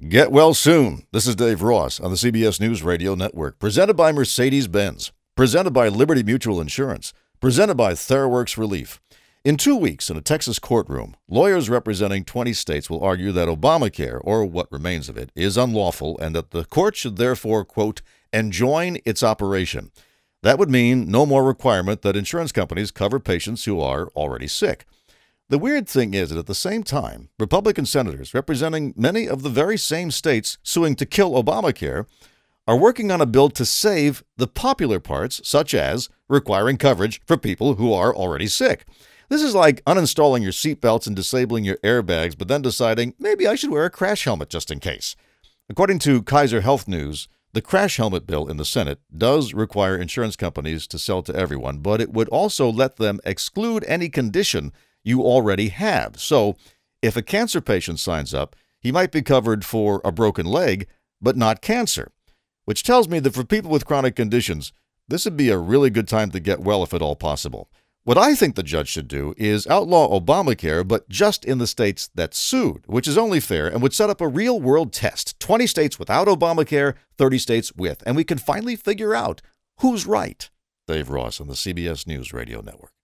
Get well soon. This is Dave Ross on the CBS News Radio Network, presented by Mercedes-Benz, presented by Liberty Mutual Insurance, presented by TheraWorks Relief. In 2 weeks, in a Texas courtroom, lawyers representing 20 states will argue that Obamacare, or what remains of it, is unlawful and that the court should therefore, quote, enjoin its operation. That would mean no more requirement that insurance companies cover patients who are already sick. The weird thing is that at the same time, Republican senators representing many of the very same states suing to kill Obamacare are working on a bill to save the popular parts, such as requiring coverage for people who are already sick. This is like uninstalling your seatbelts and disabling your airbags, but then deciding, maybe I should wear a crash helmet just in case. According to Kaiser Health News, the crash helmet bill in the Senate does require insurance companies to sell to everyone, but it would also let them exclude any condition you already have. So if a cancer patient signs up, he might be covered for a broken leg, but not cancer, which tells me that for people with chronic conditions, this would be a really good time to get well if at all possible. What I think the judge should do is outlaw Obamacare, but just in the states that sued, which is only fair and would set up a real-world test. 20 states without Obamacare, 30 states with, and we can finally figure out who's right. Dave Ross on the CBS News Radio Network.